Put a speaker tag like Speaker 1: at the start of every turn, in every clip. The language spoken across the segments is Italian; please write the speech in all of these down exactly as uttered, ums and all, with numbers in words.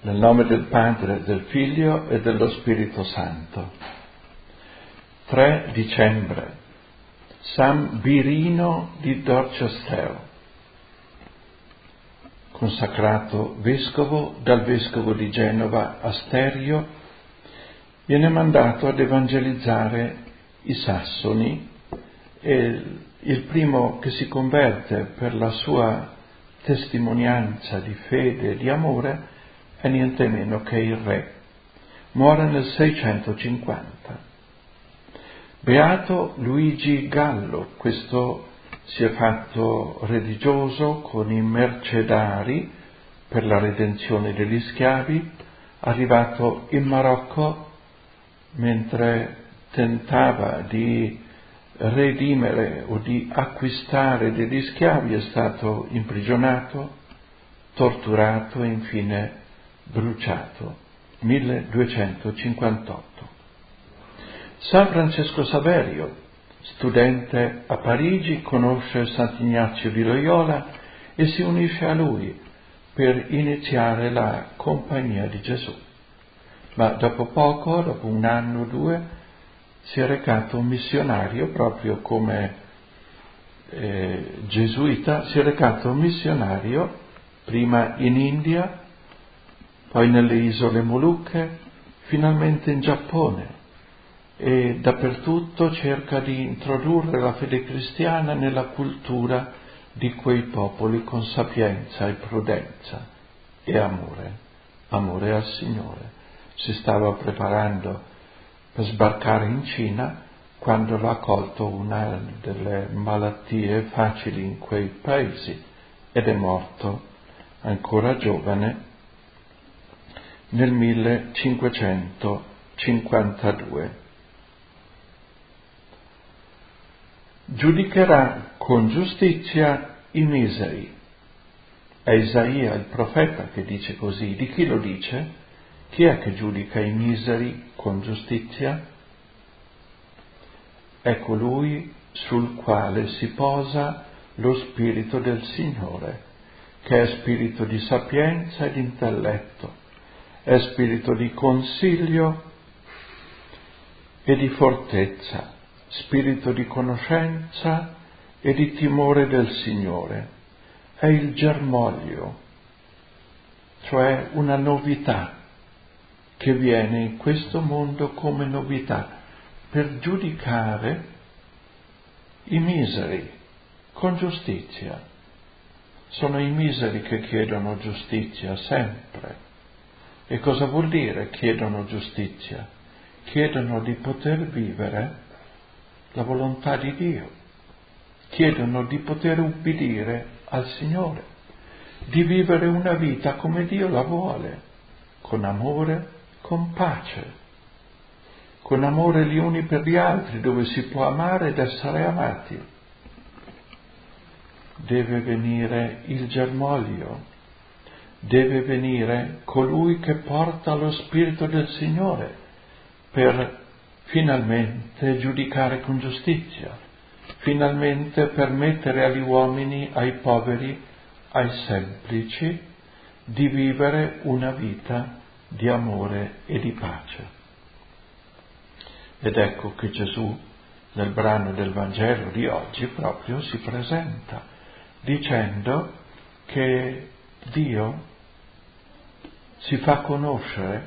Speaker 1: Nel nome del Padre, del Figlio e dello Spirito Santo. tre dicembre. San Birino di Dorchester, consacrato vescovo dal vescovo di Genova Asterio, viene mandato ad evangelizzare i sassoni e il primo che si converte per la sua testimonianza di fede e di amore è niente meno che il re. Muore nel seicentocinquanta. Beato Luigi Gallo, questo si è fatto religioso con i mercedari per la redenzione degli schiavi, arrivato in Marocco mentre tentava di redimere o di acquistare degli schiavi, è stato imprigionato, torturato e infine bruciato, milleduecentocinquantotto. San Francesco Saverio, studente a Parigi, conosce Sant'Ignazio di Loyola e si unisce a lui per iniziare la Compagnia di Gesù. Ma dopo poco, dopo un anno o due, si è recato un missionario, proprio come eh, gesuita, si è recato un missionario prima in India, poi nelle isole Molucche, finalmente in Giappone, e dappertutto cerca di introdurre la fede cristiana nella cultura di quei popoli con sapienza e prudenza e amore, amore al Signore. Si stava preparando per sbarcare in Cina quando l'ha colto una delle malattie facili in quei paesi ed è morto ancora giovane nel millecinquecentocinquantadue. Giudicherà con giustizia i miseri. È Isaia il profeta che dice così. Di chi lo dice? Chi è che giudica i miseri con giustizia? È colui sul quale si posa lo Spirito del Signore, che è spirito di sapienza e di intelletto, è spirito di consiglio e di fortezza, spirito di conoscenza e di timore del Signore. È il germoglio, cioè una novità che viene in questo mondo come novità per giudicare i miseri con giustizia. Sono i miseri che chiedono giustizia sempre. E cosa vuol dire chiedono giustizia? Chiedono di poter vivere la volontà di Dio, chiedono di poter ubbidire al Signore, di vivere una vita come Dio la vuole, con amore, con pace, con amore gli uni per gli altri, dove si può amare ed essere amati. Deve venire il germoglio, deve venire colui che porta lo Spirito del Signore per finalmente giudicare con giustizia, finalmente permettere agli uomini, ai poveri, ai semplici, di vivere una vita di amore e di pace. Ed ecco che Gesù, nel brano del Vangelo di oggi, proprio si presenta, dicendo che Dio si fa conoscere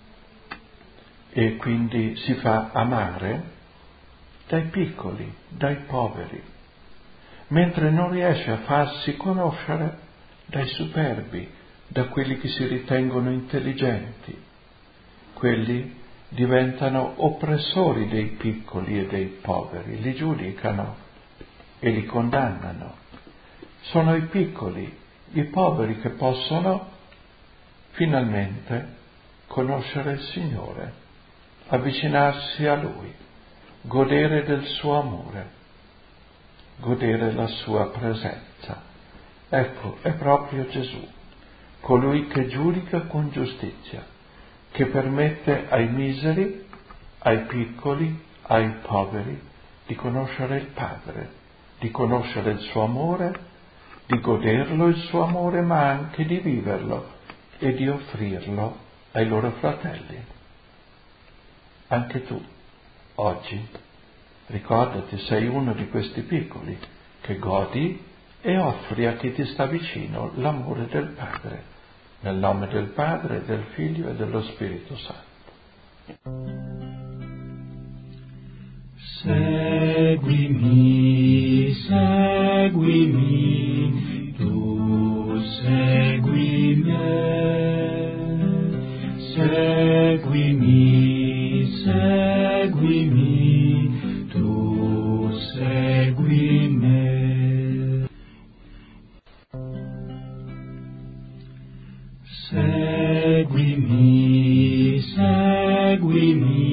Speaker 1: e quindi si fa amare dai piccoli, dai poveri, mentre non riesce a farsi conoscere dai superbi, da quelli che si ritengono intelligenti. Quelli diventano oppressori dei piccoli e dei poveri, li giudicano e li condannano. Sono i piccoli, i poveri che possono finalmente conoscere il Signore, avvicinarsi a Lui, godere del suo amore, godere la sua presenza. Ecco, è proprio Gesù, colui che giudica con giustizia, che permette ai miseri, ai piccoli, ai poveri di conoscere il Padre, di conoscere il suo amore, di goderlo il suo amore, ma anche di viverlo e di offrirlo ai loro fratelli. Anche tu, oggi, ricordati, sei uno di questi piccoli che godi e offri a chi ti sta vicino l'amore del Padre, nel nome del Padre, del Figlio e dello Spirito Santo.
Speaker 2: Seguimi, seguimi, tu segui me, seguimi, seguimi, tu segui me. Seguimi, seguimi,